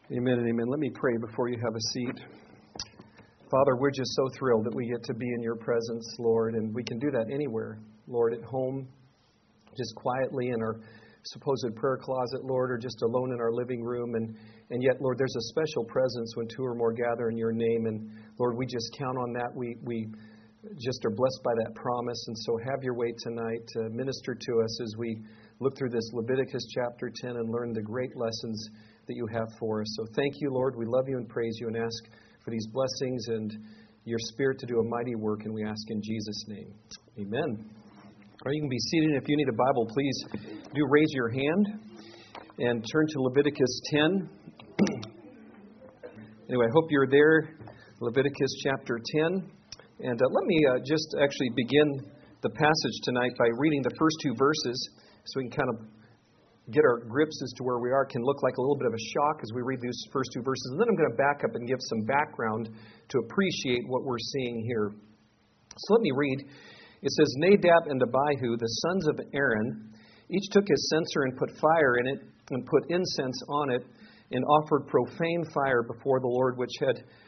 Amen and amen. Let me pray before you have a seat. Father, we're just so thrilled that we get to be in your presence, Lord, and we can do that anywhere. Lord, at home, just quietly in our supposed prayer closet, Lord, or just alone in our living room. And yet, Lord, there's a special presence when two or more gather in your name. And Lord, we just count on that. We just are blessed by that promise. And so have your way tonight. Minister to us as we look through this Leviticus chapter 10 and learn the great lessons that you have for us. So thank you, Lord. We love you and praise you and ask for these blessings and your Spirit to do a mighty work. And we ask in Jesus' name. Amen. Or you can be seated. If you need a Bible, please do raise your hand and turn to Leviticus 10. Anyway, I hope you're there. Leviticus chapter 10. And let me just actually begin the passage tonight by reading the first two verses so we can kind of get our grips as to where we are. It can look like a little bit of a shock as we read these first two verses. And then I'm going to back up and give some background to appreciate what we're seeing here. So let me read. It says, Nadab and Abihu, the sons of Aaron, each took his censer and put fire in it and put incense on it and offered profane fire before the Lord, which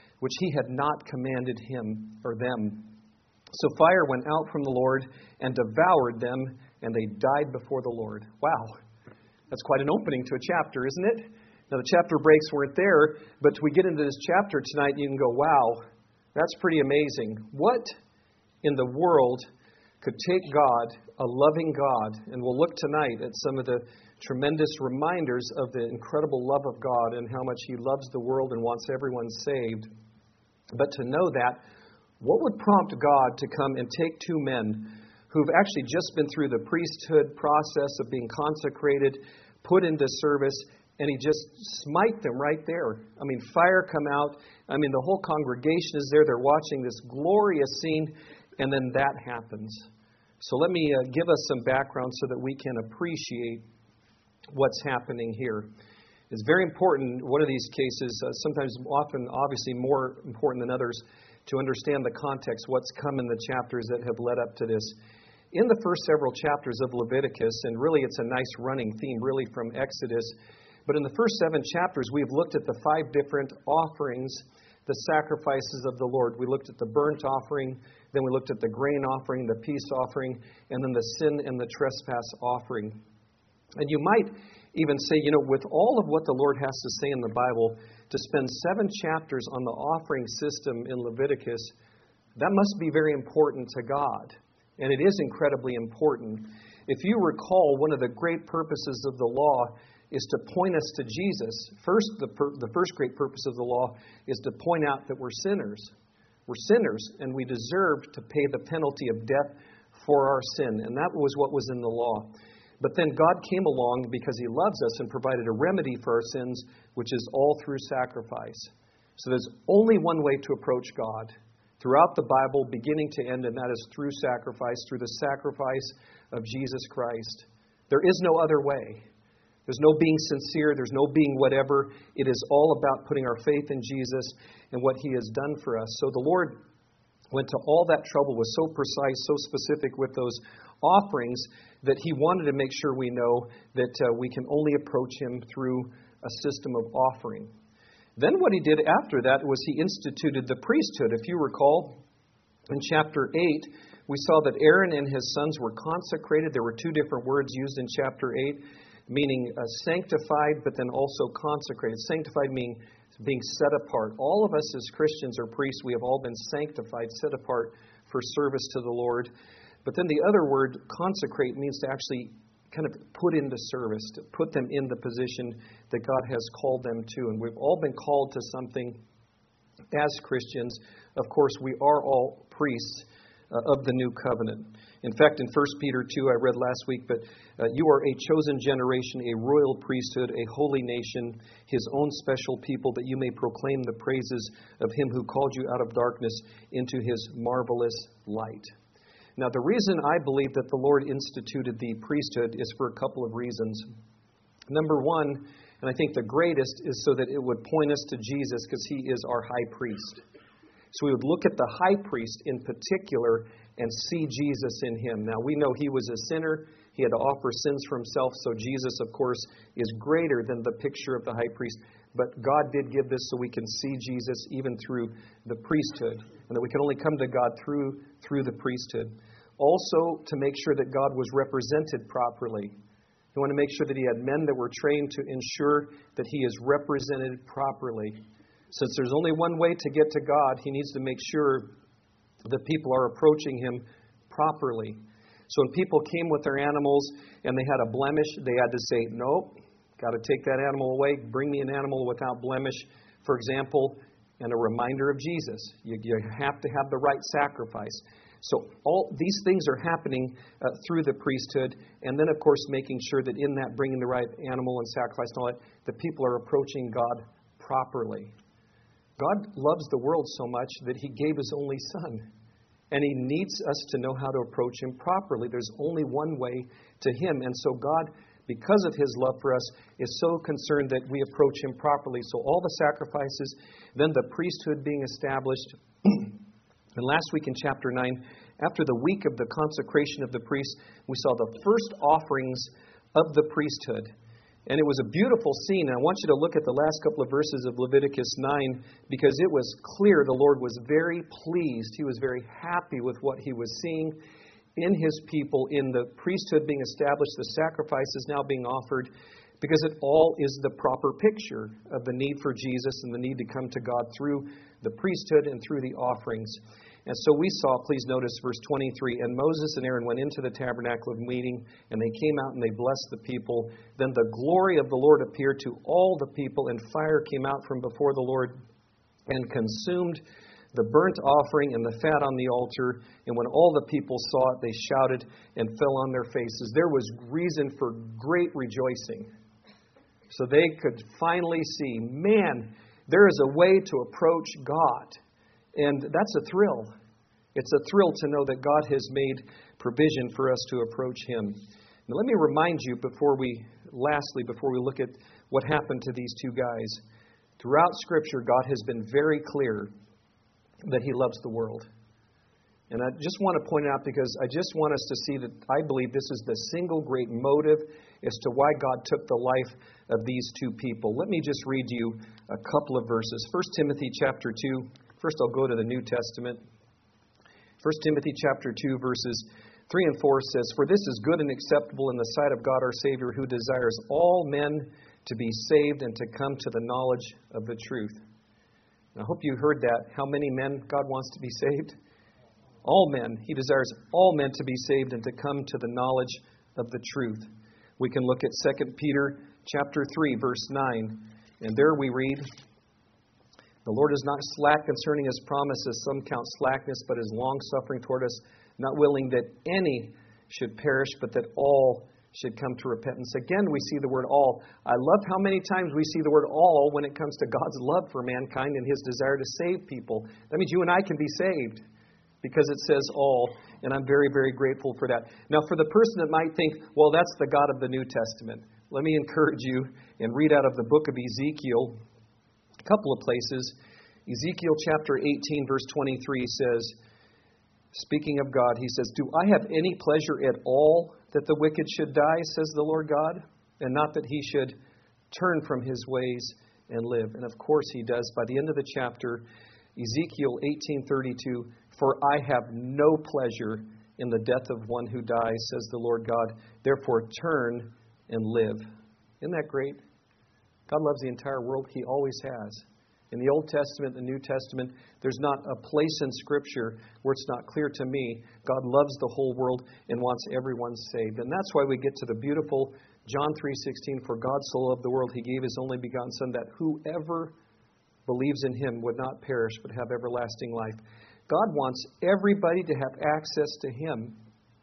he had not commanded him or them. So fire went out from the Lord and devoured them, and they died before the Lord. Wow. That's quite an opening to a chapter, isn't it? Now, the chapter breaks weren't there, but we get into this chapter tonight, you can go, wow, that's pretty amazing. What in the world could take God, a loving God, and we'll look tonight at some of the tremendous reminders of the incredible love of God and how much He loves the world and wants everyone saved. But to know that, what would prompt God to come and take two men who've actually just been through the priesthood process of being consecrated, put into service, and He just smite them right there? I mean, fire come out. I mean, the whole congregation is there. They're watching this glorious scene, and then that happens. So let me give us some background so that we can appreciate what's happening here. It's very important, one of these cases, sometimes often obviously more important than others, to understand the context, what's come in the chapters that have led up to this. In the first several chapters of Leviticus, and really it's a nice running theme really from Exodus, but in the first 7 chapters we've looked at the 5 different offerings, the sacrifices of the Lord. We looked at the burnt offering, then we looked at the grain offering, the peace offering, and then the sin and the trespass offering. And you might even say, with all of what the Lord has to say in the Bible, to spend 7 chapters on the offering system in Leviticus, that must be very important to God. And it is incredibly important. If you recall, one of the great purposes of the law is to point us to Jesus. First, the first great purpose of the law is to point out that we're sinners. We're sinners, and we deserve to pay the penalty of death for our sin. And that was what was in the law. But then God came along because He loves us and provided a remedy for our sins, which is all through sacrifice. So there's only one way to approach God throughout the Bible, beginning to end, and that is through sacrifice, through the sacrifice of Jesus Christ. There is no other way. There's no being sincere. There's no being whatever. It is all about putting our faith in Jesus and what He has done for us. So the Lord went to all that trouble, was so precise, so specific with those offerings that He wanted to make sure we know that we can only approach Him through a system of offering. Then what He did after that was He instituted the priesthood. If you recall, in chapter 8, we saw that Aaron and his sons were consecrated. There were 2 different words used in chapter 8, meaning sanctified, but then also consecrated. Sanctified meaning being set apart. All of us as Christians or priests, we have all been sanctified, set apart for service to the Lord. But then the other word, consecrate, means to actually kind of put into service, to put them in the position that God has called them to. And we've all been called to something as Christians. Of course, we are all priests of the new covenant. In fact, in 1 Peter 2, I read last week, but you are a chosen generation, a royal priesthood, a holy nation, His own special people, that you may proclaim the praises of Him who called you out of darkness into His marvelous light. Now, the reason I believe that the Lord instituted the priesthood is for a couple of reasons. Number one, and I think the greatest, is so that it would point us to Jesus because He is our high priest. So we would look at the high priest in particular and see Jesus in Him. Now, we know He was a sinner. He had to offer sins for himself. So Jesus, of course, is greater than the picture of the high priest. But God did give this so we can see Jesus even through the priesthood, and that we can only come to God through the priesthood. Also, to make sure that God was represented properly. He wanted to make sure that he had men that were trained to ensure that he is represented properly. Since there's only one way to get to God, he needs to make sure that people are approaching him properly. So when people came with their animals and they had a blemish, they had to say, nope, got to take that animal away, bring me an animal without blemish, for example, and a reminder of Jesus. You have to have the right sacrifice. So all these things are happening through the priesthood, and then, of course, making sure that in that bringing the right animal and sacrifice and all that, the people are approaching God properly. God loves the world so much that he gave his only Son, and he needs us to know how to approach him properly. There's only one way to him, and so God, because of his love for us, is so concerned that we approach him properly. So all the sacrifices, then the priesthood being established. And last week in chapter 9, after the week of the consecration of the priests, we saw the first offerings of the priesthood. And it was a beautiful scene. And I want you to look at the last couple of verses of Leviticus 9, because it was clear the Lord was very pleased. He was very happy with what he was seeing in his people, in the priesthood being established, the sacrifices now being offered, because it all is the proper picture of the need for Jesus and the need to come to God through the priesthood and through the offerings. And so we saw, please notice verse 23, and Moses and Aaron went into the tabernacle of meeting, and they came out and they blessed the people. Then the glory of the Lord appeared to all the people, and fire came out from before the Lord and consumed the burnt offering and the fat on the altar. And when all the people saw it, they shouted and fell on their faces. There was reason for great rejoicing. So they could finally see, man, there is a way to approach God. And that's a thrill. It's a thrill to know that God has made provision for us to approach him. Now, let me remind you before we look at what happened to these two guys. Throughout Scripture, God has been very clear that he loves the world. And I just want to point out, because I just want us to see that I believe this is the single great motive as to why God took the life of these two people. Let me just read you a couple of verses. 1 Timothy chapter 2. First, I'll go to the New Testament. 1 Timothy chapter 2, verses 3 and 4 says, "For this is good and acceptable in the sight of God our Savior, who desires all men to be saved and to come to the knowledge of the truth." And I hope you heard that. How many men God wants to be saved? All men. He desires all men to be saved and to come to the knowledge of the truth. We can look at 2 Peter chapter 3, verse 9. And there we read, "The Lord is not slack concerning his promise, as some count slackness, but is long-suffering toward us, not willing that any should perish, but that all should come to repentance." Again, we see the word all. I love how many times we see the word all when it comes to God's love for mankind and his desire to save people. That means you and I can be saved because it says all, and I'm very, very grateful for that. Now, for the person that might think, well, that's the God of the New Testament, let me encourage you and read out of the book of Ezekiel. A couple of places. Ezekiel chapter 18, verse 23 says, speaking of God, he says, "Do I have any pleasure at all that the wicked should die, says the Lord God, and not that he should turn from his ways and live?" And of course he does. By the end of the chapter, Ezekiel 18:32, "For I have no pleasure in the death of one who dies, says the Lord God. Therefore turn and live." Isn't that great? God loves the entire world. He always has. In the Old Testament, the New Testament, there's not a place in Scripture where it's not clear to me God loves the whole world and wants everyone saved. And that's why we get to the beautiful John 3:16, "For God so loved the world, he gave his only begotten Son, that whoever believes in him would not perish but have everlasting life." God wants everybody to have access to him.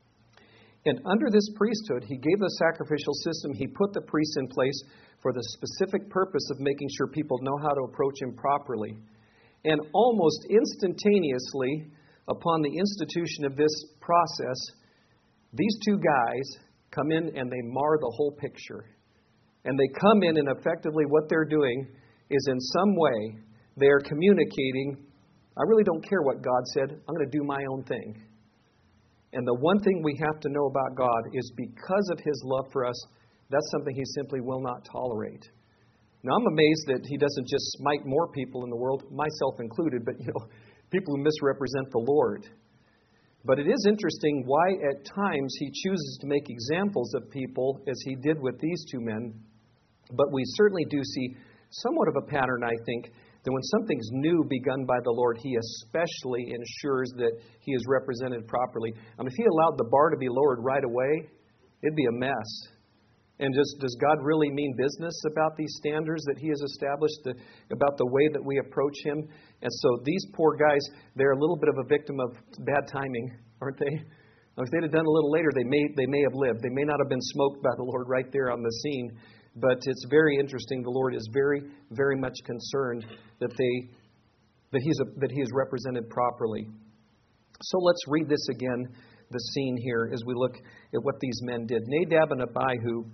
And under this priesthood, he gave the sacrificial system. He put the priests in place for the specific purpose of making sure people know how to approach him properly. And almost instantaneously, upon the institution of this process, these two guys come in and they mar the whole picture. And they come in and effectively what they're doing is in some way they are communicating, I really don't care what God said, I'm going to do my own thing. And the one thing we have to know about God is because of His love for us, that's something He simply will not tolerate. Now, I'm amazed that He doesn't just smite more people in the world, myself included, but, people who misrepresent the Lord. But it is interesting why at times He chooses to make examples of people as He did with these two men. But we certainly do see somewhat of a pattern, I think, that when something's new begun by the Lord, He especially ensures that He is represented properly. If He allowed the bar to be lowered right away, it'd be a mess. And does God really mean business about these standards that He has established, about the way that we approach Him? And so these poor guys, they're a little bit of a victim of bad timing, aren't they? If they'd have done a little later, they may have lived. They may not have been smoked by the Lord right there on the scene. But it's very interesting. The Lord is very, very much concerned that He is represented properly. So let's read this again, the scene here, as we look at what these men did. Nadab and Abihu,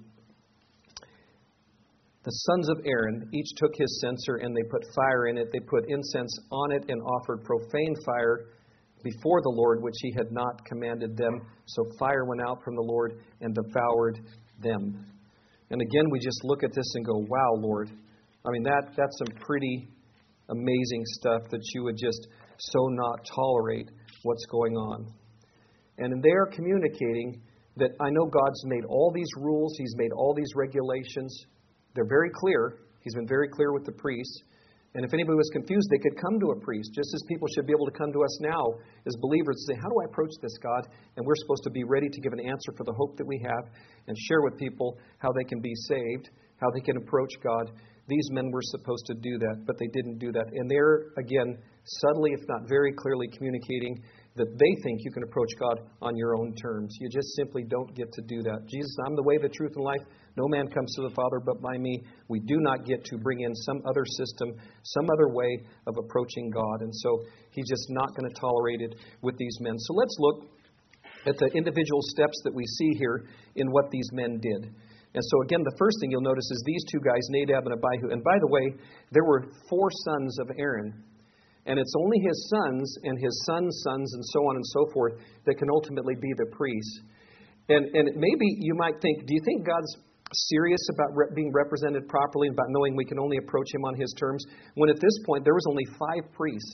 the sons of Aaron, each took his censer and they put fire in it. They put incense on it and offered profane fire before the Lord, which He had not commanded them. So fire went out from the Lord and devoured them. And again, we just look at this and go, wow, Lord. That's some pretty amazing stuff that You would just so not tolerate what's going on. And they are communicating that I know God's made all these rules. He's made all these regulations. They're very clear. He's been very clear with the priests. And if anybody was confused, they could come to a priest, just as people should be able to come to us now as believers and say, how do I approach this, God? And we're supposed to be ready to give an answer for the hope that we have and share with people how they can be saved, how they can approach God. These men were supposed to do that, but they didn't do that. And they're, again, subtly, if not very clearly, communicating that they think you can approach God on your own terms. You just simply don't get to do that. Jesus, I'm the way, the truth, and life. No man comes to the Father but by me. We do not get to bring in some other system, some other way of approaching God. And so He's just not going to tolerate it with these men. So let's look at the individual steps that we see here in what these men did. And so again, the first thing you'll notice is these two guys, Nadab and Abihu. And by the way, there were 4 sons of Aaron. And it's only his sons and his sons' sons and so on and so forth that can ultimately be the priests. And maybe you might think, do you think God's serious about being represented properly, about knowing we can only approach Him on His terms, when at this point there was only 5 priests?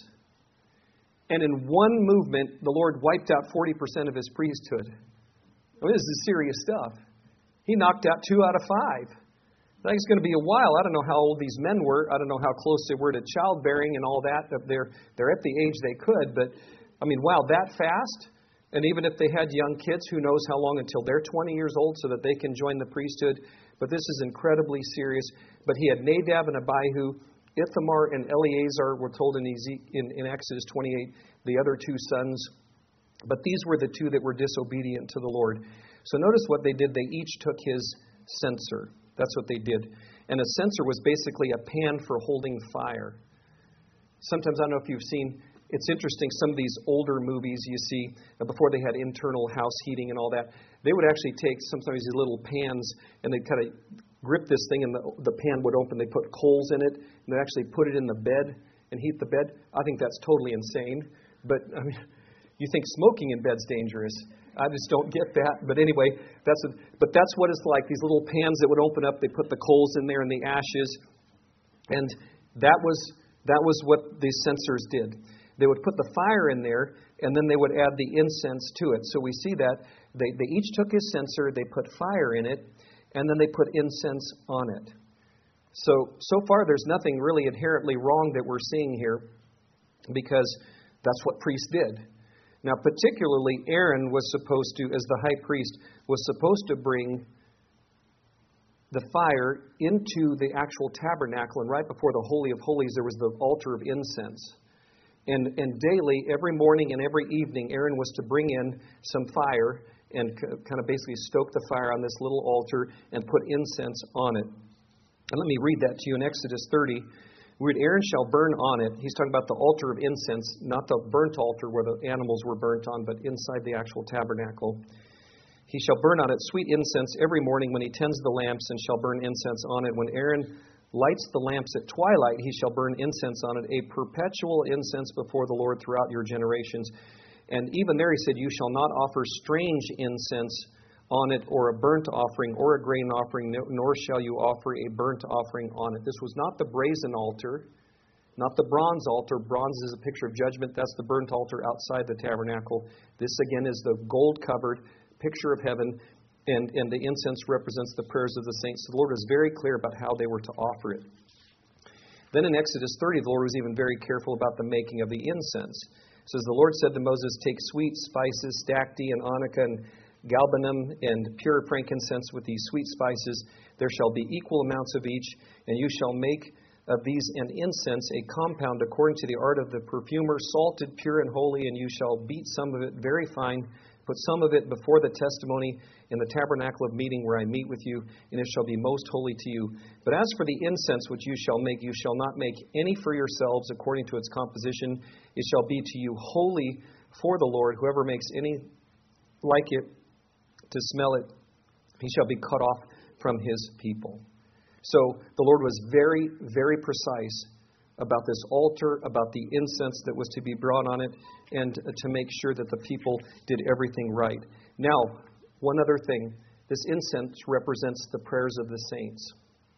And in one movement, the Lord wiped out 40% of His priesthood. This is serious stuff. He knocked out 2 out of 5. I think it's going to be a while. I don't know how old these men were. I don't know how close they were to childbearing and all that. They're at the age they could. But, wow, that fast? And even if they had young kids, who knows how long until they're 20 years old so that they can join the priesthood. But this is incredibly serious. But he had Nadab and Abihu, Ithamar and Eleazar, we're told in Exodus 28, the other 2 sons. But these were the 2 that were disobedient to the Lord. So notice what they did. They each took his censer. That's what they did. And a censer was basically a pan for holding fire. Sometimes, I don't know if you've seen, it's interesting, some of these older movies you see, before they had internal house heating and all that, they would actually take sometimes these little pans and they'd kind of grip this thing and the pan would open. They put coals in it and they'd actually put it in the bed and heat the bed. I think that's totally insane. But, you think smoking in bed's dangerous. I just don't get that. But anyway, that's what it's like. These little pans that would open up, they put the coals in there and the ashes. And that was what these censers did. They would put the fire in there, and then they would add the incense to it. So we see that they each took his censer, they put fire in it, and then they put incense on it. So far there's nothing really inherently wrong that we're seeing here, because that's what priests did. Now, particularly, Aaron was supposed to, as the high priest, was supposed to bring the fire into the actual tabernacle. And right before the Holy of Holies, there was the altar of incense. And daily, every morning and every evening, Aaron was to bring in some fire and kind of basically stoke the fire on this little altar and put incense on it. And let me read that to you in Exodus 30. Aaron shall burn on it. He's talking about the altar of incense, not the burnt altar where the animals were burnt on, but inside the actual tabernacle. He shall burn on it sweet incense every morning when he tends the lamps, and shall burn incense on it. When Aaron lights the lamps at twilight, he shall burn incense on it, a perpetual incense before the Lord throughout your generations. And even there he said, you shall not offer strange incense on it, or a burnt offering, or a grain offering, nor shall you offer a burnt offering on it. This was not the brazen altar, not the bronze altar. Bronze is a picture of judgment. That's the burnt altar outside the tabernacle. This again is the gold-covered picture of heaven, and the incense represents the prayers of the saints. The Lord was very clear about how they were to offer it. Then in Exodus 30, the Lord was even very careful about the making of the incense. It says, the Lord said to Moses, take sweet spices, stacte and onycha and galbanum and pure frankincense with these sweet spices. There shall be equal amounts of each, and you shall make of these an incense, a compound according to the art of the perfumer, salted, pure, and holy, and you shall beat some of it very fine. Put some of it before the testimony in the tabernacle of meeting where I meet with you, and it shall be most holy to you. But as for the incense which you shall not make any for yourselves according to its composition. It shall be to you holy for the Lord. Whoever makes any like it to smell it, he shall be cut off from his people. So the Lord was very, very precise about this altar, about the incense that was to be brought on it, and to make sure that the people did everything right. Now, one other thing. This incense represents the prayers of the saints.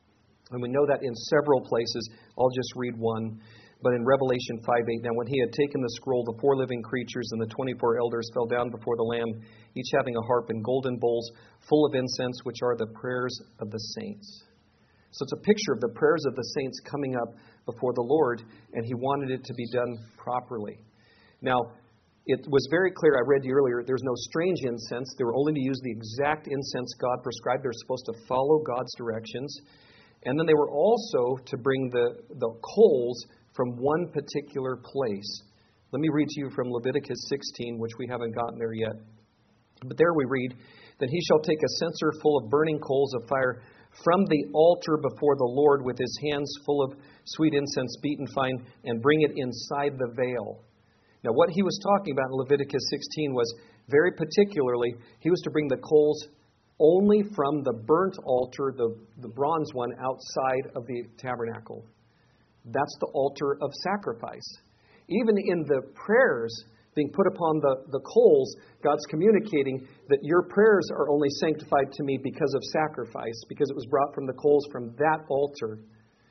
And we know that in several places. I'll just read one. But in Revelation 5:8, now when he had taken the scroll, the 4 living creatures and the 24 elders fell down before the Lamb, each having a harp and golden bowls full of incense, which are the prayers of the saints. So it's a picture of the prayers of the saints coming up before the Lord, and he wanted it to be done properly. Now, it was very clear, I read to you earlier, there's no strange incense. They were only to use the exact incense God prescribed. They're supposed to follow God's directions. And then they were also to bring the coals from one particular place. Let me read to you from Leviticus 16, which we haven't gotten there yet. But there we read, that he shall take a censer full of burning coals of fire from the altar before the Lord with his hands full of sweet incense beaten fine, and bring it inside the veil. Now what he was talking about in Leviticus 16 was very particularly, he was to bring the coals only from the burnt altar, the bronze one, outside of the tabernacle. That's the altar of sacrifice. Even in the prayers being put upon the coals, God's communicating that your prayers are only sanctified to me because of sacrifice, because it was brought from the coals from that altar.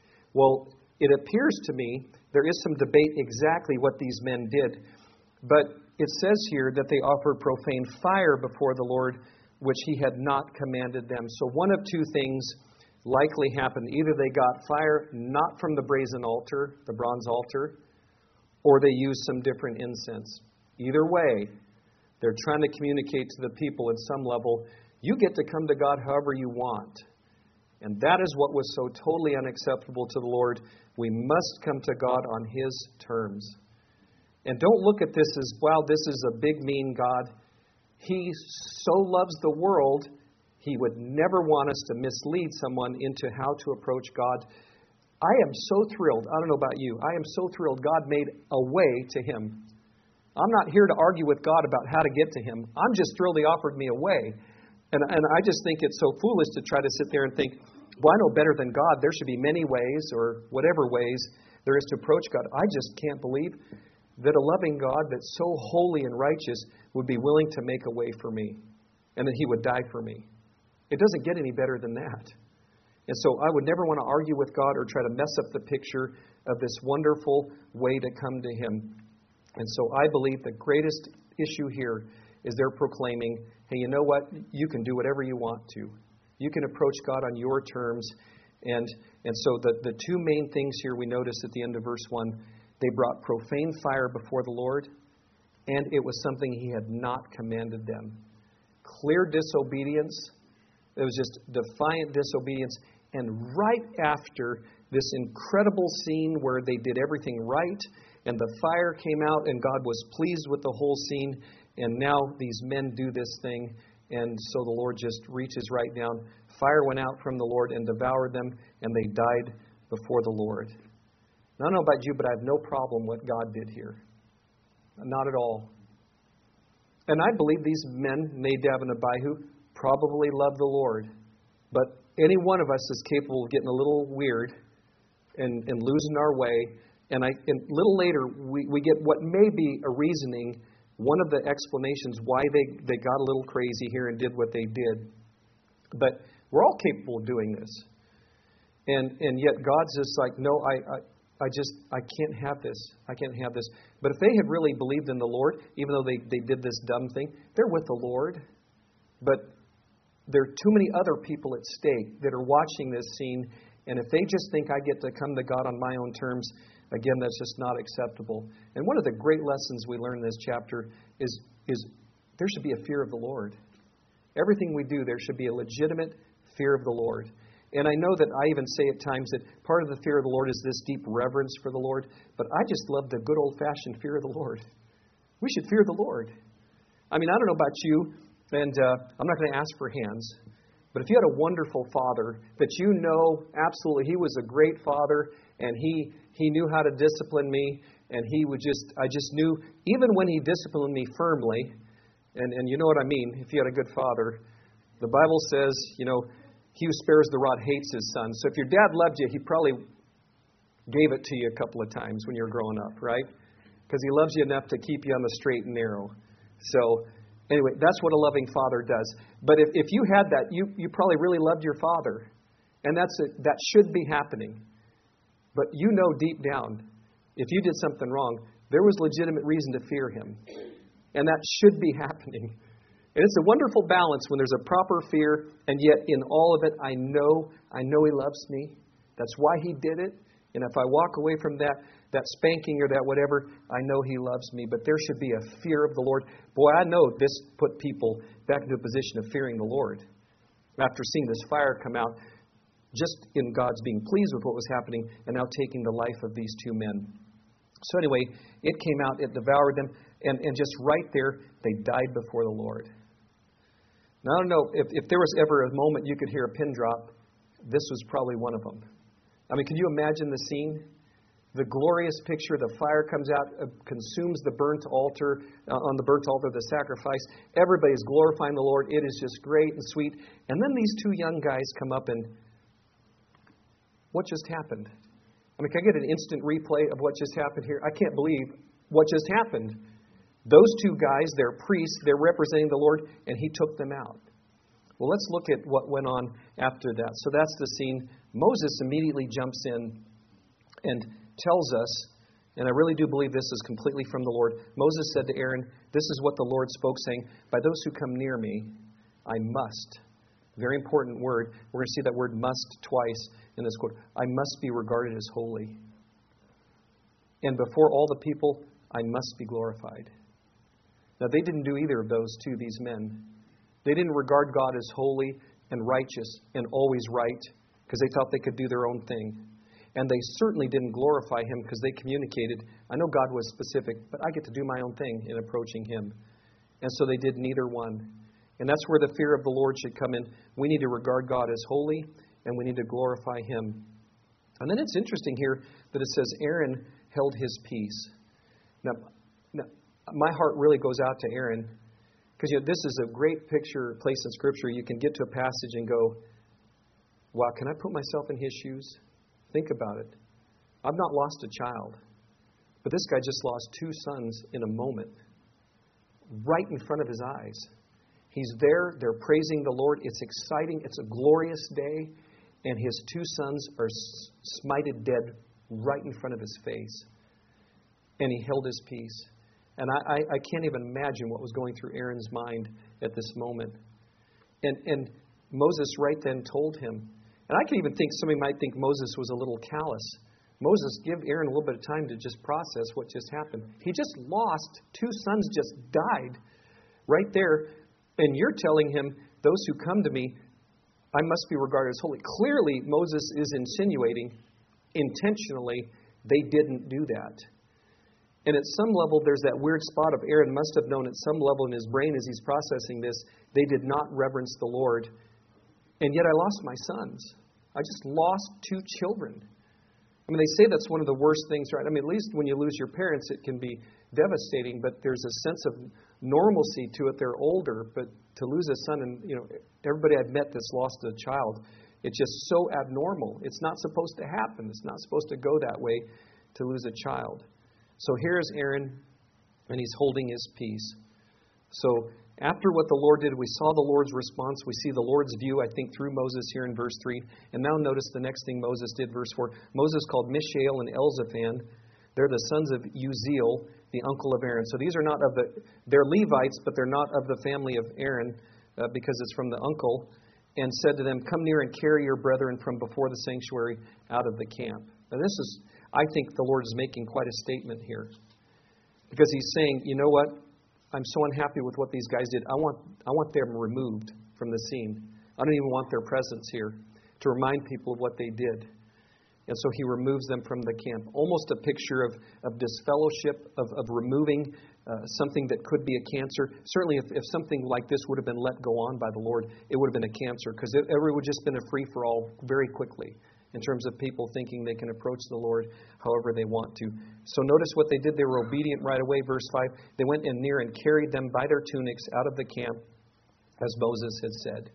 Well, it appears to me there is some debate exactly what these men did, but it says here that they offered profane fire before the Lord, which he had not commanded them. So one of two things likely happened. Either they got fire not from the brazen altar, the bronze altar, or they used some different incense. Either way, they're trying to communicate to the people at some level, you get to come to God however you want. And that is what was so totally unacceptable to the Lord. We must come to God on his terms. And don't look at this as, wow, this is a big, mean God. He so loves the world, he would never want us to mislead someone into how to approach God. I am so thrilled. I don't know about you. I am so thrilled God made a way to him. I'm not here to argue with God about how to get to him. I'm just thrilled he offered me a way. And I just think it's so foolish to try to sit there and think, well, I know better than God. There should be many ways or whatever ways there is to approach God. I just can't believe that a loving God that's so holy and righteous would be willing to make a way for me and that he would die for me. It doesn't get any better than that. And so I would never want to argue with God or try to mess up the picture of this wonderful way to come to him. And so I believe the greatest issue here is they're proclaiming, hey, you know what? You can do whatever you want to. You can approach God on your terms. And so the two main things here we notice at the end of verse 1, they brought profane fire before the Lord, and it was something he had not commanded them. Clear disobedience. It was just defiant disobedience. And right after this incredible scene where they did everything right, and the fire came out, and God was pleased with the whole scene, and now these men do this thing, and so the Lord just reaches right down. Fire went out from the Lord and devoured them, and they died before the Lord. Now, I don't know about you, but I have no problem what God did here. Not at all. And I believe these men, Nadab and Abihu, probably loved the Lord. But any one of us is capable of getting a little weird and losing our way. And a little later, we get what may be a reasoning one of the explanations why they got a little crazy here and did what they did. But we're all capable of doing this. And yet God's just like, no, I can't have this. I can't have this. But if they had really believed in the Lord, even though they did this dumb thing, they're with the Lord. But there are too many other people at stake that are watching this scene. And if they just think I get to come to God on my own terms, again, that's just not acceptable. And one of the great lessons we learn in this chapter is there should be a fear of the Lord. Everything we do, there should be a legitimate fear of the Lord. And I know that I even say at times that part of the fear of the Lord is this deep reverence for the Lord. But I just love the good old-fashioned fear of the Lord. We should fear the Lord. I mean, I don't know about you, and I'm not going to ask for hands. But if you had a wonderful father that you know absolutely he was a great father and he knew how to discipline me and I just knew even when he disciplined me firmly, and you know what I mean, if you had a good father, the Bible says, he who spares the rod hates his son. So if your dad loved you, he probably gave it to you a couple of times when you were growing up, right? Because he loves you enough to keep you on the straight and narrow. So anyway, that's what a loving father does. But if you had that, you probably really loved your father. And that should be happening. But you know deep down, if you did something wrong, there was legitimate reason to fear him. And that should be happening. And it's a wonderful balance when there's a proper fear, and yet in all of it, I know he loves me. That's why he did it. And if I walk away from that spanking or that whatever, I know he loves me. But there should be a fear of the Lord. Boy, I know this put people back into a position of fearing the Lord. After seeing this fire come out, just in God's being pleased with what was happening, and now taking the life of these two men. So anyway, it came out, it devoured them, and just right there, they died before the Lord. Now, I don't know, if there was ever a moment you could hear a pin drop, this was probably one of them. I mean, can you imagine the scene? The glorious picture, the fire comes out, consumes the burnt altar, on the burnt altar, the sacrifice. Everybody's glorifying the Lord. It is just great and sweet. And then these two young guys come up and what just happened? I mean, can I get an instant replay of what just happened here? I can't believe what just happened. Those two guys, they're priests, they're representing the Lord, and he took them out. Well, let's look at what went on after that. So that's the scene. Moses immediately jumps in and tells us, and I really do believe this is completely from the Lord. Moses said to Aaron, this is what the Lord spoke, saying, by those who come near me, I must. Very important word. We're going to see that word must twice in this quote. I must be regarded as holy. And before all the people, I must be glorified. Now, they didn't do either of those two, these men. They didn't regard God as holy and righteous and always right because they thought they could do their own thing. And they certainly didn't glorify him because they communicated, I know God was specific, but I get to do my own thing in approaching him. And so they did neither one. And that's where the fear of the Lord should come in. We need to regard God as holy, and we need to glorify him. And then it's interesting here that it says Aaron held his peace. Now my heart really goes out to Aaron because this is a great place in Scripture. You can get to a passage and go, wow, can I put myself in his shoes? Think about it. I've not lost a child, but this guy just lost two sons in a moment, right in front of his eyes. He's there, they're praising the Lord. It's exciting, it's a glorious day, and his two sons are smited dead right in front of his face. And he held his peace. And I can't even imagine what was going through Aaron's mind at this moment. And Moses right then told him, and I can even think somebody might think Moses was a little callous. Moses, give Aaron a little bit of time to just process what just happened. He just lost, two sons just died right there. And you're telling him, those who come to me, I must be regarded as holy. Clearly, Moses is insinuating, intentionally, they didn't do that. And at some level, there's that weird spot of Aaron must have known at some level in his brain as he's processing this, they did not reverence the Lord. And yet I lost my sons. I just lost two children. I mean, they say that's one of the worst things, right? I mean, at least when you lose your parents, it can be devastating, but there's a sense of normalcy to it. They're older, but to lose a son, and everybody I've met that's lost a child, it's just so abnormal. It's not supposed to happen. It's not supposed to go that way to lose a child. So here's Aaron. and he's holding his peace. So after what the Lord did, we saw the Lord's response. We see the Lord's view, I think, through Moses here in verse 3. And now notice the next thing Moses did, verse 4. Moses called Mishael and Elzaphan. They're the sons of Uzziel, the uncle of Aaron. So these are not they're Levites, but they're not of the family of Aaron because it's from the uncle. And said to them, come near and carry your brethren from before the sanctuary out of the camp. Now this is, I think the Lord is making quite a statement here. Because he's saying, you know what? I'm so unhappy with what these guys did. I want them removed from the scene. I don't even want their presence here to remind people of what they did. And so he removes them from the camp. Almost a picture of disfellowship, of removing something that could be a cancer. Certainly if something like this would have been let go on by the Lord, it would have been a cancer because it would have just been a free-for-all very quickly in terms of people thinking they can approach the Lord however they want to. So notice what they did. They were obedient right away. Verse 5, they went in near and carried them by their tunics out of the camp as Moses had said.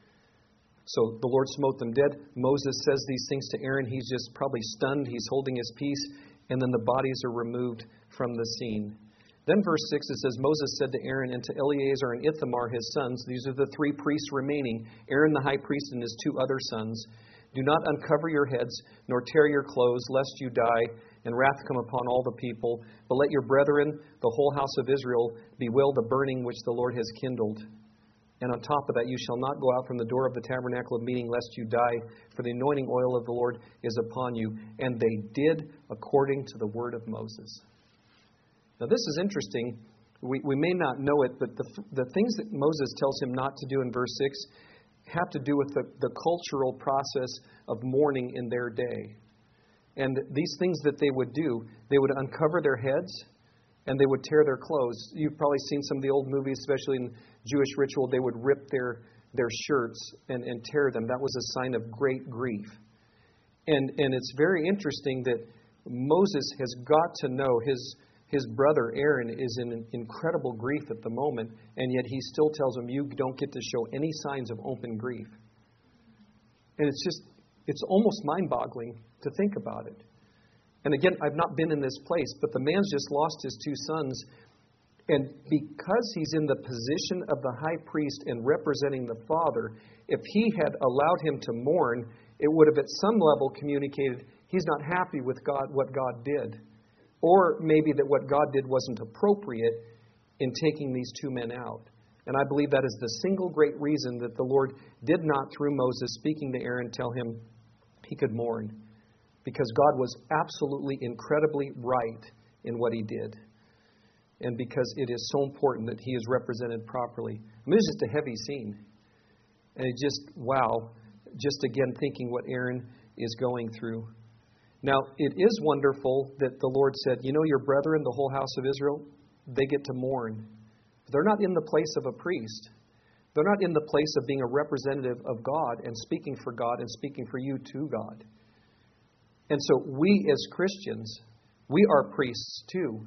So the Lord smote them dead. Moses says these things to Aaron. He's just probably stunned. He's holding his peace. And then the bodies are removed from the scene. Then verse 6, it says, Moses said to Aaron and to Eleazar and Ithamar, his sons, these are the three priests remaining, Aaron the high priest and his two other sons, do not uncover your heads, nor tear your clothes, lest you die, and wrath come upon all the people. But let your brethren, the whole house of Israel, bewail the burning which the Lord has kindled. And on top of that, you shall not go out from the door of the tabernacle of meeting, lest you die, for the anointing oil of the Lord is upon you. And they did according to the word of Moses. Now this is interesting. We may not know it, but the things that Moses tells him not to do in verse 6 have to do with the cultural process of mourning in their day. And these things that they would do, they would uncover their heads and they would tear their clothes. You've probably seen some of the old movies, especially in Jewish ritual, they would rip their shirts and tear them. That was a sign of great grief. And it's very interesting that Moses has got to know his brother Aaron is in incredible grief at the moment, and yet he still tells him, you don't get to show any signs of open grief. And it's almost mind-boggling to think about it. And again, I've not been in this place, but the man's just lost his two sons, and because he's in the position of the high priest and representing the father, if he had allowed him to mourn, it would have at some level communicated he's not happy with God, what God did. Or maybe that what God did wasn't appropriate in taking these two men out. And I believe that is the single great reason that the Lord did not, through Moses speaking to Aaron, tell him he could mourn. Because God was absolutely incredibly right in what he did. And because it is so important that he is represented properly. I mean, it's just a heavy scene. And it just, wow, just again thinking what Aaron is going through. Now, it is wonderful that the Lord said, you know, your brethren, the whole house of Israel, they get to mourn. They're not in the place of a priest. They're not in the place of being a representative of God and speaking for God and speaking for you to God. And so we as Christians, we are priests too.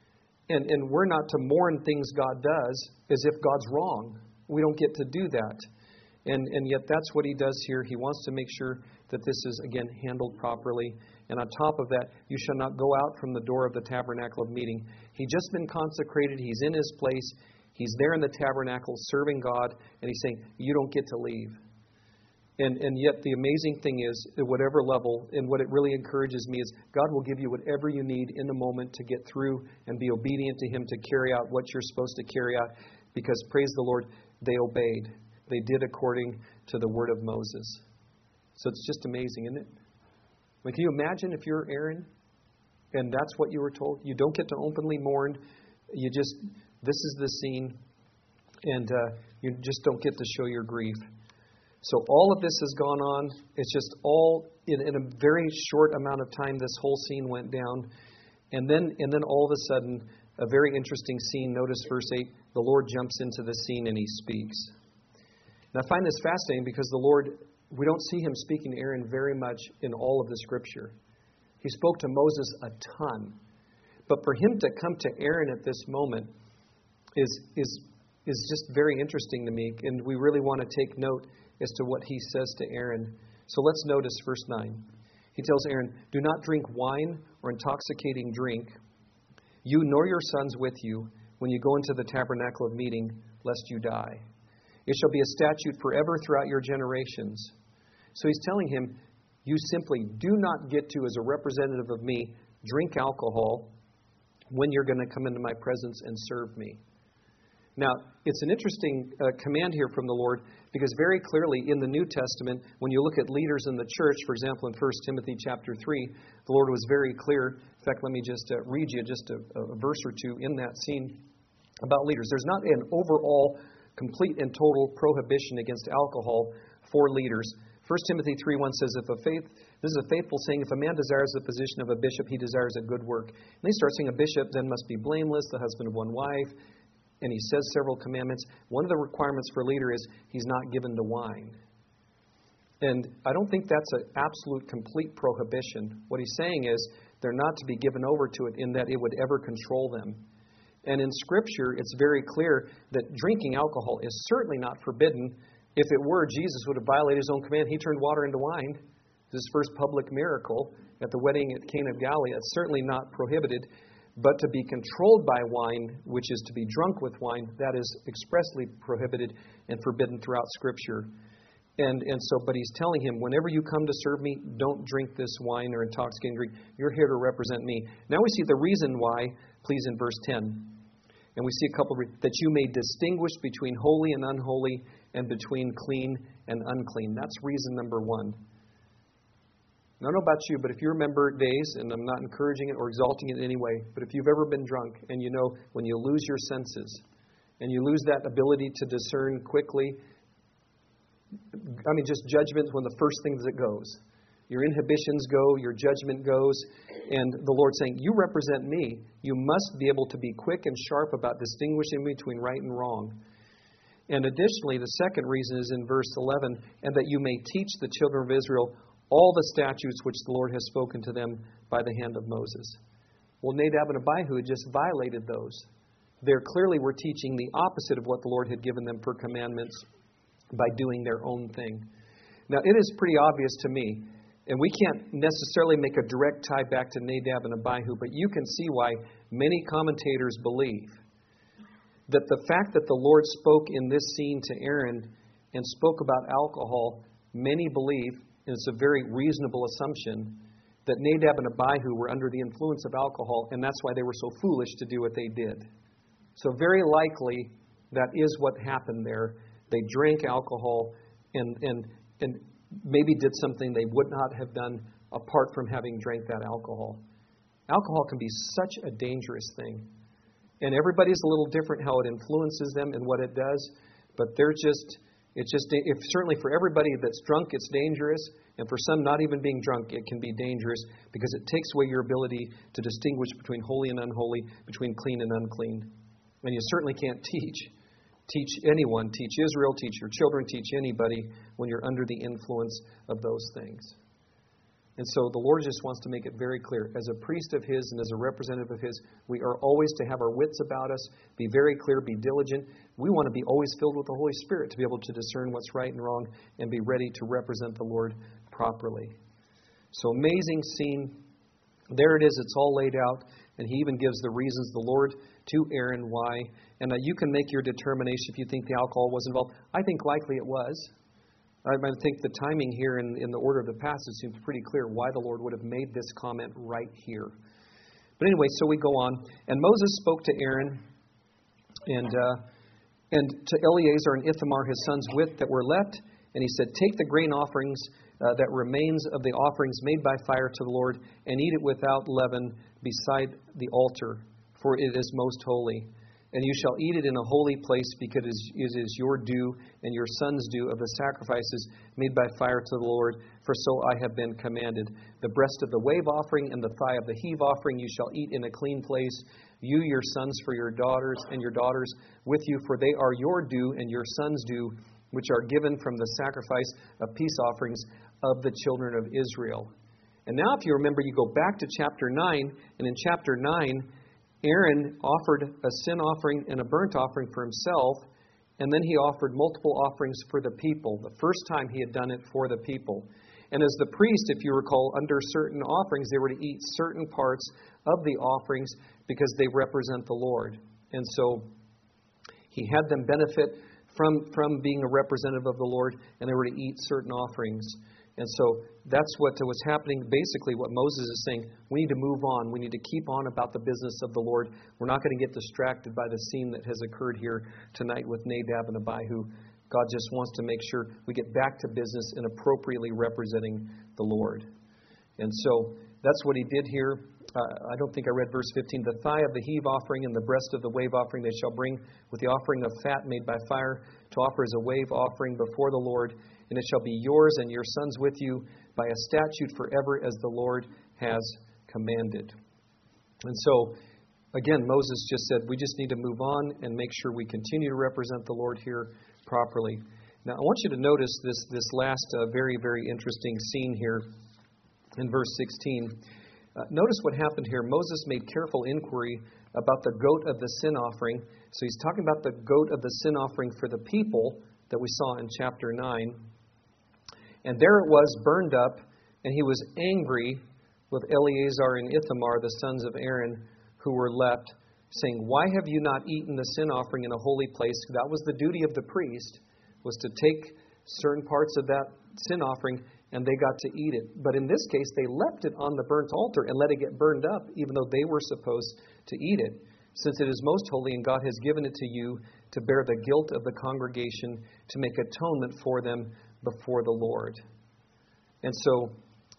And we're not to mourn things God does as if God's wrong. We don't get to do that. And yet that's what he does here. He wants to make sure that this is, again, handled properly. And on top of that, you shall not go out from the door of the tabernacle of meeting. He's just been consecrated. He's in his place. He's there in the tabernacle serving God. And he's saying, you don't get to leave. And yet the amazing thing is, at whatever level, and what it really encourages me is, God will give you whatever you need in the moment to get through and be obedient to him to carry out what you're supposed to carry out. Because, praise the Lord, they obeyed. They did according to the word of Moses. So it's just amazing, isn't it? Like, can you imagine if you're Aaron and that's what you were told? You don't get to openly mourn. This is the scene, and you just don't get to show your grief. So all of this has gone on. It's just all in a very short amount of time. This whole scene went down, and then all of a sudden, a very interesting scene. Notice verse 8. The Lord jumps into the scene and he speaks. And I find this fascinating because the Lord, we don't see him speaking to Aaron very much in all of the Scripture. He spoke to Moses a ton, but for him to come to Aaron at this moment is just very interesting to me, and we really want to take note as to what he says to Aaron. So let's notice verse 9. He tells Aaron, do not drink wine or intoxicating drink, you nor your sons with you, when you go into the tabernacle of meeting, lest you die. It shall be a statute forever throughout your generations. So he's telling him, you simply do not get to, as a representative of me, drink alcohol when you're going to come into my presence and serve me. Now, it's an interesting command here from the Lord, because very clearly in the New Testament, when you look at leaders in the church, for example, in 1 Timothy chapter 3, the Lord was very clear. In fact, let me just read you just a verse or two in that scene about leaders. There's not an overall, complete and total prohibition against alcohol for leaders. 1 Timothy 3:1 says, this is a faithful saying, if a man desires the position of a bishop, he desires a good work. And they start saying a bishop then must be blameless, the husband of one wife. And he says several commandments. One of the requirements for a leader is he's not given to wine. And I don't think that's an absolute, complete prohibition. What he's saying is they're not to be given over to it in that it would ever control them. And in Scripture, it's very clear that drinking alcohol is certainly not forbidden. If it were, Jesus would have violated his own command. He turned water into wine. His first public miracle at the wedding at Cana of Galilee. It's certainly not prohibited. But to be controlled by wine, which is to be drunk with wine, that is expressly prohibited and forbidden throughout Scripture. But he's telling him, whenever you come to serve me, don't drink this wine or intoxicating drink. You're here to represent me. Now we see the reason why, please, in verse 10. And we see a couple of that you may distinguish between holy and unholy and between clean and unclean. That's reason number one. I don't know about you, but if you remember days, and I'm not encouraging it or exalting it in any way, but if you've ever been drunk and you know when you lose your senses and you lose that ability to discern quickly, just judgment is one of the first things that goes. Your inhibitions go, your judgment goes, and the Lord's saying, you represent me. You must be able to be quick and sharp about distinguishing between right and wrong. And additionally, the second reason is in verse 11, and that you may teach the children of Israel all the statutes which the Lord has spoken to them by the hand of Moses. Well, Nadab and Abihu had just violated those. They clearly were teaching the opposite of what the Lord had given them for commandments by doing their own thing. Now, it is pretty obvious to me, and we can't necessarily make a direct tie back to Nadab and Abihu, but you can see why many commentators believe that the fact that the Lord spoke in this scene to Aaron and spoke about alcohol, many believe, and it's a very reasonable assumption, that Nadab and Abihu were under the influence of alcohol, and that's why they were so foolish to do what they did. So very likely that is what happened there. They drank alcohol and maybe did something they would not have done apart from having drank that alcohol. Alcohol can be such a dangerous thing. And everybody's a little different how it influences them and what it does, but certainly for everybody that's drunk, it's dangerous. And for some not even being drunk, it can be dangerous because it takes away your ability to distinguish between holy and unholy, between clean and unclean. And you certainly can't teach anyone, teach Israel, teach your children, teach anybody when you're under the influence of those things. And so the Lord just wants to make it very clear. As a priest of His and as a representative of His, we are always to have our wits about us, be very clear, be diligent. We want to be always filled with the Holy Spirit to be able to discern what's right and wrong and be ready to represent the Lord properly. So amazing scene. There it is. It's all laid out. And He even gives the reasons, the Lord, to Aaron why. And you can make your determination if you think the alcohol was involved. I think likely it was. I think the timing here in the order of the passage seems pretty clear why the Lord would have made this comment right here. But anyway, so we go on. And Moses spoke to Aaron and to Eleazar and Ithamar, his sons, that were left. And he said, take the grain offerings that remains of the offerings made by fire to the Lord and eat it without leaven beside the altar, for it is most holy. And you shall eat it in a holy place, because it is your due and your son's due of the sacrifices made by fire to the Lord, for so I have been commanded. The breast of the wave offering and the thigh of the heave offering you shall eat in a clean place, you, your sons, for your daughters, and your daughters with you, for they are your due and your son's due, which are given from the sacrifice of peace offerings of the children of Israel. And now if you remember, you go back to chapter 9, and in chapter 9, Aaron offered a sin offering and a burnt offering for himself, and then he offered multiple offerings for the people. The first time he had done it for the people. And as the priest, if you recall, under certain offerings, they were to eat certain parts of the offerings because they represent the Lord. And so he had them benefit from being a representative of the Lord, and they were to eat certain offerings. And so that's what was happening. Basically, what Moses is saying, we need to move on. We need to keep on about the business of the Lord. We're not going to get distracted by the scene that has occurred here tonight with Nadab and Abihu. God just wants to make sure we get back to business in appropriately representing the Lord. And so that's what he did here. I don't think I read verse 15. The thigh of the heave offering and the breast of the wave offering they shall bring with the offering of fat made by fire to offer as a wave offering before the Lord. And it shall be yours and your sons with you by a statute forever as the Lord has commanded. And so, again, Moses just said, we just need to move on and make sure we continue to represent the Lord here properly. Now, I want you to notice this last very, very interesting scene here in verse 16. Notice what happened here. Moses made careful inquiry about the goat of the sin offering. So he's talking about the goat of the sin offering for the people that we saw in chapter 9. And there it was, burned up, and he was angry with Eleazar and Ithamar, the sons of Aaron, who were left, saying, why have you not eaten the sin offering in a holy place? That was the duty of the priest, was to take certain parts of that sin offering, and they got to eat it. But in this case, they left it on the burnt altar and let it get burned up, even though they were supposed to eat it, since it is most holy, and God has given it to you to bear the guilt of the congregation, to make atonement for them before the Lord. And so,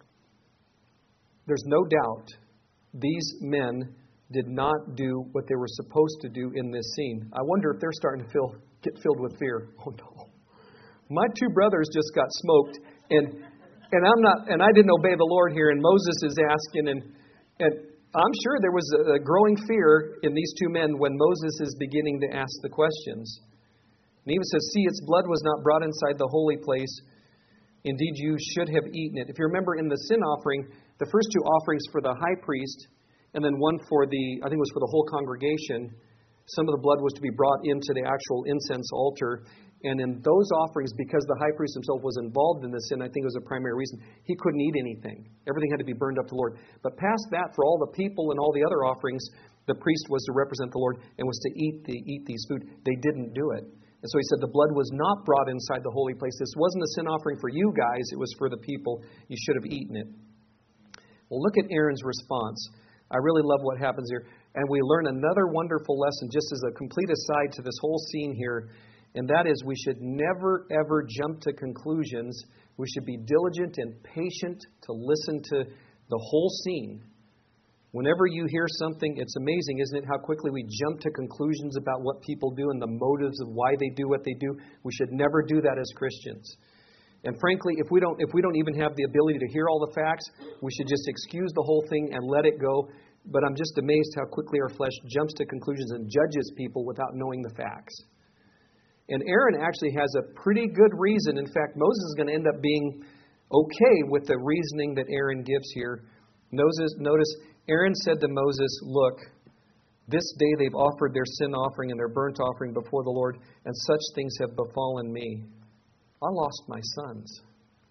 there's no doubt these men did not do what they were supposed to do in this scene. I wonder if they're starting to get filled with fear. Oh no, my two brothers just got smoked, and I didn't obey the Lord here. And Moses is asking, and I'm sure there was a growing fear in these two men when Moses is beginning to ask the questions. And he even says, see, its blood was not brought inside the holy place. Indeed, you should have eaten it. If you remember in the sin offering, the first two offerings for the high priest, and then one for I think it was for the whole congregation, some of the blood was to be brought into the actual incense altar. And in those offerings, because the high priest himself was involved in the sin, I think it was a primary reason, he couldn't eat anything. Everything had to be burned up to the Lord. But past that, for all the people and all the other offerings, the priest was to represent the Lord and was to eat these food. They didn't do it. And so he said the blood was not brought inside the holy place. This wasn't a sin offering for you guys. It was for the people. You should have eaten it. Well, look at Aaron's response. I really love what happens here. And we learn another wonderful lesson, just as a complete aside to this whole scene here. And that is, we should never, ever jump to conclusions. We should be diligent and patient to listen to the whole scene. Whenever you hear something, it's amazing, isn't it, how quickly we jump to conclusions about what people do and the motives of why they do what they do. We should never do that as Christians. And frankly, if we don't even have the ability to hear all the facts, we should just excuse the whole thing and let it go. But I'm just amazed how quickly our flesh jumps to conclusions and judges people without knowing the facts. And Aaron actually has a pretty good reason. In fact, Moses is going to end up being okay with the reasoning that Aaron gives here. Notice Aaron said to Moses, look, this day they've offered their sin offering and their burnt offering before the Lord, and such things have befallen me. I lost my sons.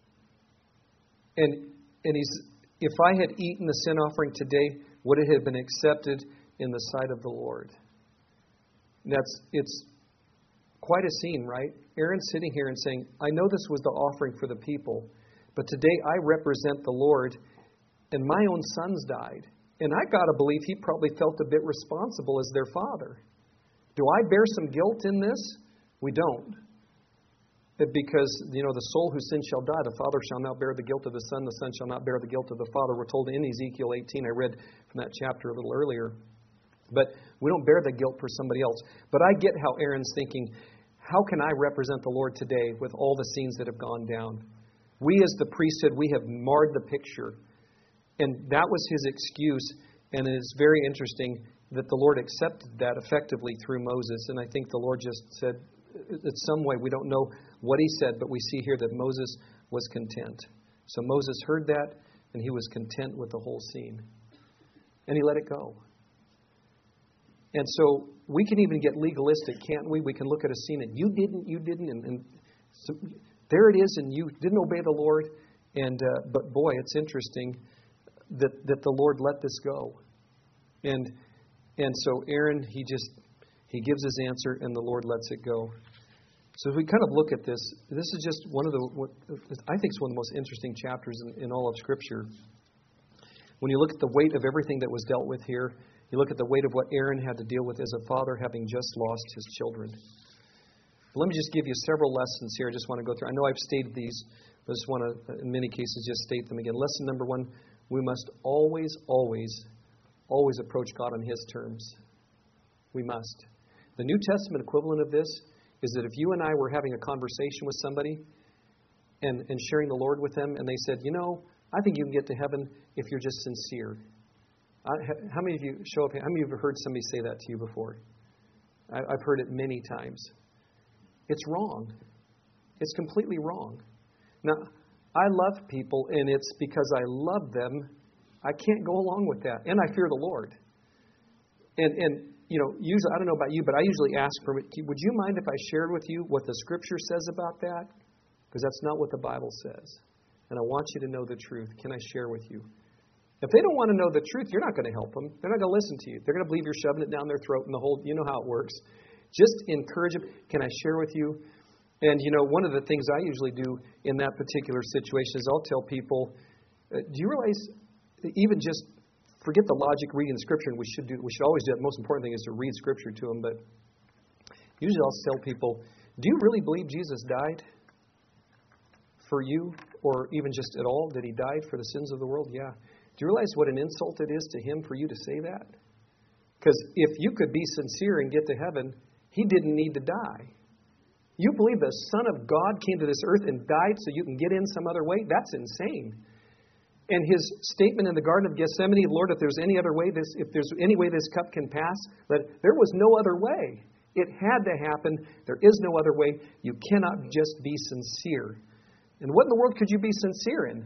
And if I had eaten the sin offering today, would it have been accepted in the sight of the Lord? It's quite a scene, right? Aaron's sitting here and saying, I know this was the offering for the people, but today I represent the Lord, and my own sons died. And I got to believe he probably felt a bit responsible as their father. Do I bear some guilt in this? We don't. Because, the soul who sins shall die. The father shall not bear the guilt of the son. The son shall not bear the guilt of the father. We're told in Ezekiel 18. I read from that chapter a little earlier. But we don't bear the guilt for somebody else. But I get how Aaron's thinking, how can I represent the Lord today with all the scenes that have gone down? We as the priesthood, we have marred the picture. And that was his excuse. And it is very interesting that the Lord accepted that effectively through Moses. And I think the Lord just said, in some way, we don't know what he said, but we see here that Moses was content. So Moses heard that, and he was content with the whole scene. And he let it go. And so we can even get legalistic, can't we? We can look at a scene and you didn't, and so there it is, and you didn't obey the Lord, But boy, it's interesting that the Lord let this go. And so Aaron, he gives his answer, and the Lord lets it go. So as we kind of look at this, this is just one of what I think is one of the most interesting chapters in all of Scripture. When you look at the weight of everything that was dealt with here, you look at the weight of what Aaron had to deal with as a father, having just lost his children. But let me just give you several lessons here. I just want to go through. I know I've stated these, but I just want to, in many cases, just state them again. Lesson number 1, we must always approach God on His terms. We must. The New Testament equivalent of this is that if you and I were having a conversation with somebody and sharing the Lord with them, and they said, I think you can get to heaven if you're just sincere. How many of you show up here? How many of you have heard somebody say that to you before? I've heard it many times. It's wrong. It's completely wrong. Now, I love people, and it's because I love them. I can't go along with that. And I fear the Lord. And usually, I don't know about you, but I usually ask for, would you mind if I shared with you what the Scripture says about that? Because that's not what the Bible says. And I want you to know the truth. Can I share with you? If they don't want to know the truth, you're not going to help them. They're not going to listen to you. They're going to believe you're shoving it down their throat and the whole, you know how it works. Just encourage them. Can I share with you? And, one of the things I usually do in that particular situation is I'll tell people, do you realize that even just forget the logic reading the Scripture, and we should always do that. The most important thing is to read Scripture to them. But usually I'll tell people, do you really believe Jesus died for you, or even just at all, that He died for the sins of the world? Yeah. Do you realize what an insult it is to Him for you to say that? Because if you could be sincere and get to heaven, He didn't need to die. You believe the Son of God came to this earth and died so you can get in some other way? That's insane. And His statement in the Garden of Gethsemane, Lord, if there's any way this cup can pass, but there was no other way. It had to happen. There is no other way. You cannot just be sincere. And what in the world could you be sincere in?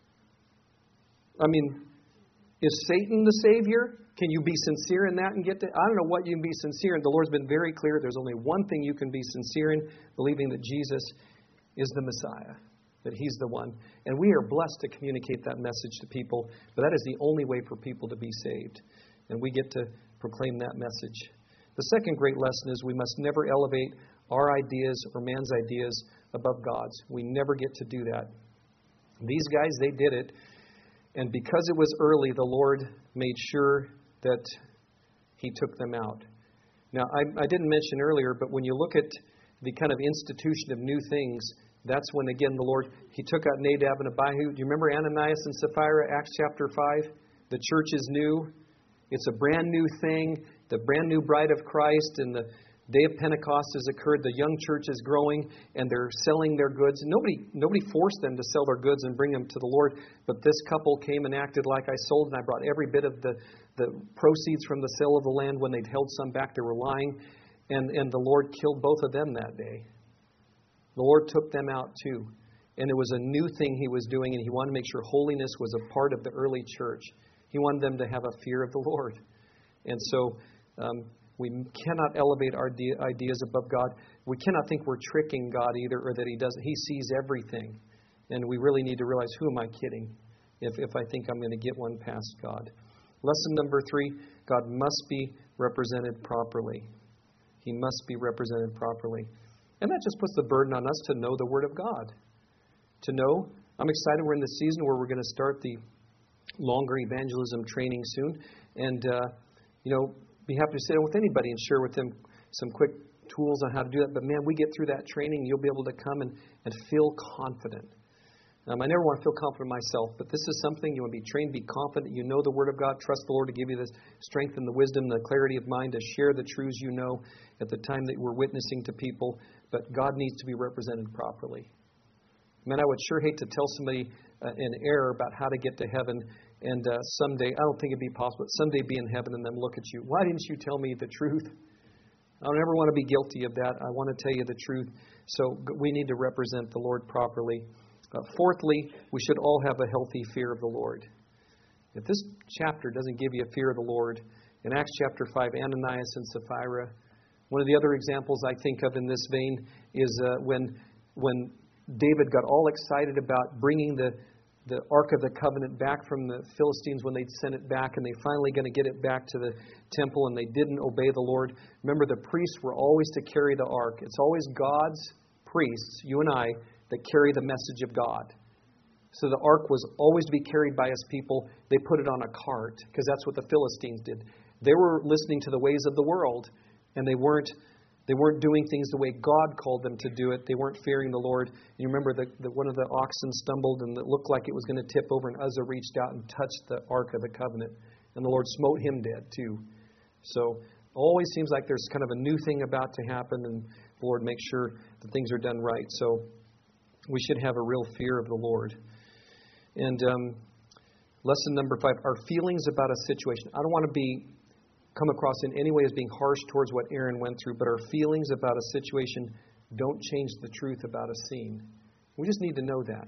I mean, is Satan the Savior? Can you be sincere in that and get to... I don't know what you can be sincere in. The Lord's been very clear. There's only one thing you can be sincere in, believing that Jesus is the Messiah, that He's the one. And we are blessed to communicate that message to people, but that is the only way for people to be saved. And we get to proclaim that message. The second great lesson is we must never elevate our ideas or man's ideas above God's. We never get to do that. These guys, they did it. And because it was early, the Lord made sure that He took them out. Now, I didn't mention earlier, but when you look at the kind of institution of new things, that's when, again, the Lord, He took out Nadab and Abihu. Do you remember Ananias and Sapphira, Acts chapter 5? The church is new. It's a brand new thing. The brand new bride of Christ, and the day of Pentecost has occurred. The young church is growing, and they're selling their goods. Nobody forced them to sell their goods and bring them to the Lord. But this couple came and acted like I sold, and I brought every bit of the proceeds from the sale of the land. When they'd held some back, they were lying. And the Lord killed both of them that day. The Lord took them out too. And it was a new thing He was doing, and He wanted to make sure holiness was a part of the early church. He wanted them to have a fear of the Lord. And so we cannot elevate our ideas above God. We cannot think we're tricking God either, or that He doesn't. He sees everything. And we really need to realize, who am I kidding if I think I'm going to get one past God? Lesson number 3, God must be represented properly. He must be represented properly. And that just puts the burden on us to know the Word of God. To know, I'm excited we're in the season where we're going to start the longer evangelism training soon. And, be happy to sit down with anybody and share with them some quick tools on how to do that. But man, we get through that training, you'll be able to come and feel confident. I never want to feel confident myself, but this is something you want to be trained, be confident. You know the Word of God. Trust the Lord to give you the strength and the wisdom, the clarity of mind to share the truths you know at the time that we're witnessing to people. But God needs to be represented properly. Man, I would sure hate to tell somebody an error about how to get to heaven, and someday, I don't think it'd be possible, but someday be in heaven and then look at you. Why didn't you tell me the truth? I don't ever want to be guilty of that. I want to tell you the truth. So we need to represent the Lord properly. Fourthly, we should all have a healthy fear of the Lord. If this chapter doesn't give you a fear of the Lord, in Acts chapter 5, Ananias and Sapphira, one of the other examples I think of in this vein is when David got all excited about bringing the the Ark of the Covenant back from the Philistines when they'd sent it back, and they finally going to get it back to the temple, and they didn't obey the Lord. Remember, the priests were always to carry the Ark. It's always God's priests, you and I, that carry the message of God. So the Ark was always to be carried by His people. They put it on a cart, because that's what the Philistines did. They were listening to the ways of the world, and they weren't doing things the way God called them to do it. They weren't fearing the Lord. You remember that one of the oxen stumbled and it looked like it was going to tip over, and Uzzah reached out and touched the Ark of the Covenant. And the Lord smote him dead too. So it always seems like there's kind of a new thing about to happen, and the Lord makes sure that things are done right. So we should have a real fear of the Lord. And lesson number 5, our feelings about a situation. I don't want to come across in any way as being harsh towards what Aaron went through, but our feelings about a situation don't change the truth about a scene. We just need to know that.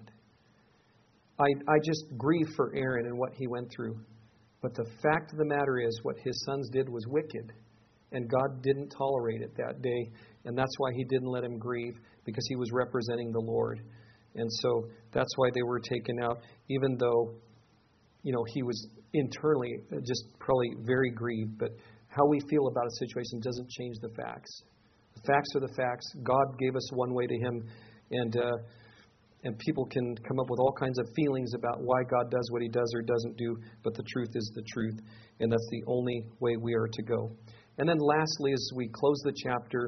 I just grieve for Aaron and what he went through. But the fact of the matter is, what his sons did was wicked. And God didn't tolerate it that day. And that's why He didn't let him grieve, because he was representing the Lord. And so that's why they were taken out, even though, he was internally just probably very grieved. But how we feel about a situation doesn't change the facts. The facts are the facts. God gave us one way to Him, and people can come up with all kinds of feelings about why God does what He does or doesn't do, but the truth is the truth, and that's the only way we are to go. And then lastly, as we close the chapter,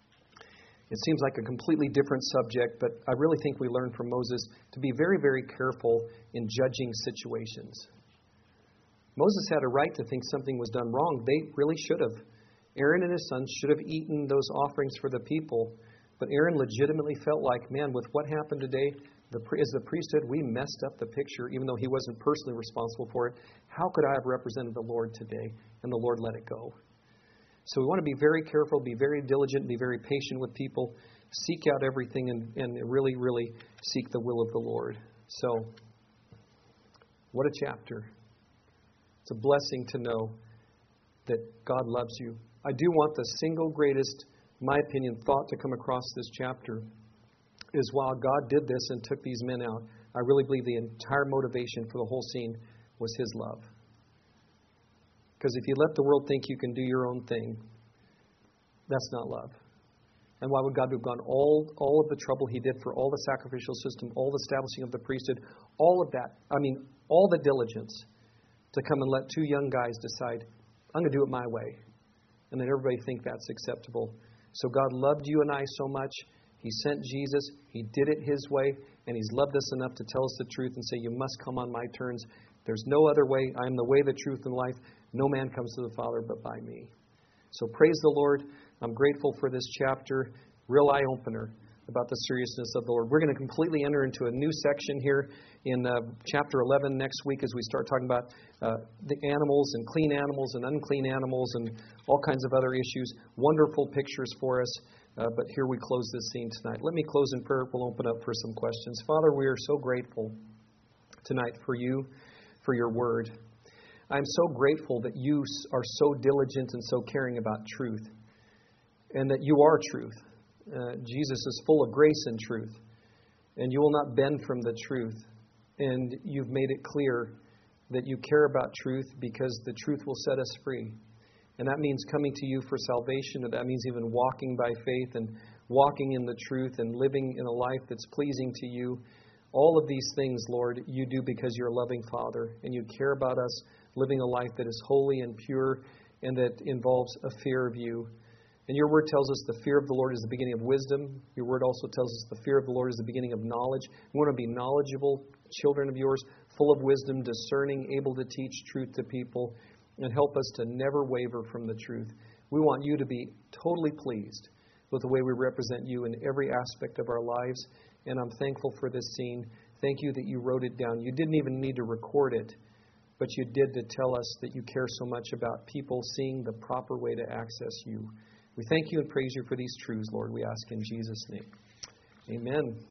it seems like a completely different subject, but I really think we learn from Moses to be very, very careful in judging situations. Moses had a right to think something was done wrong. They really should have. Aaron and his sons should have eaten those offerings for the people. But Aaron legitimately felt like, man, with what happened today, as the priesthood, we messed up the picture, even though he wasn't personally responsible for it. How could I have represented the Lord today? And the Lord let it go. So we want to be very careful, be very diligent, be very patient with people, seek out everything, and really, really seek the will of the Lord. So, what a chapter. It's a blessing to know that God loves you. I do want the single greatest, in my opinion, thought to come across this chapter is while God did this and took these men out, I really believe the entire motivation for the whole scene was His love. Because if you let the world think you can do your own thing, that's not love. And why would God have gone all of the trouble He did for all the sacrificial system, all the establishing of the priesthood, all of that, all the diligence to come and let two young guys decide, I'm going to do it my way. And then everybody think that's acceptable. So God loved you and I so much, He sent Jesus, He did it His way, and He's loved us enough to tell us the truth and say, you must come on my terms. There's no other way. I am the way, the truth, and life. No man comes to the Father but by me. So praise the Lord. I'm grateful for this chapter. Real eye-opener about the seriousness of the Lord. We're going to completely enter into a new section here in chapter 11 next week as we start talking about the animals and clean animals and unclean animals and all kinds of other issues. Wonderful pictures for us. But here we close this scene tonight. Let me close in prayer. We'll open up for some questions. Father, we are so grateful tonight for You, for Your word. I'm so grateful that You are so diligent and so caring about truth, and that You are truth. Jesus is full of grace and truth, and You will not bend from the truth. And You've made it clear that You care about truth because the truth will set us free. And that means coming to You for salvation, and that means even walking by faith and walking in the truth and living in a life that's pleasing to You. All of these things, Lord, You do because You're a loving Father, and You care about us living a life that is holy and pure and that involves a fear of You. And Your word tells us the fear of the Lord is the beginning of wisdom. Your word also tells us the fear of the Lord is the beginning of knowledge. We want to be knowledgeable children of Yours, full of wisdom, discerning, able to teach truth to people, and help us to never waver from the truth. We want You to be totally pleased with the way we represent You in every aspect of our lives. And I'm thankful for this scene. Thank You that You wrote it down. You didn't even need to record it, but You did to tell us that You care so much about people seeing the proper way to access You. We thank You and praise You for these truths, Lord. We ask in Jesus' name. Amen.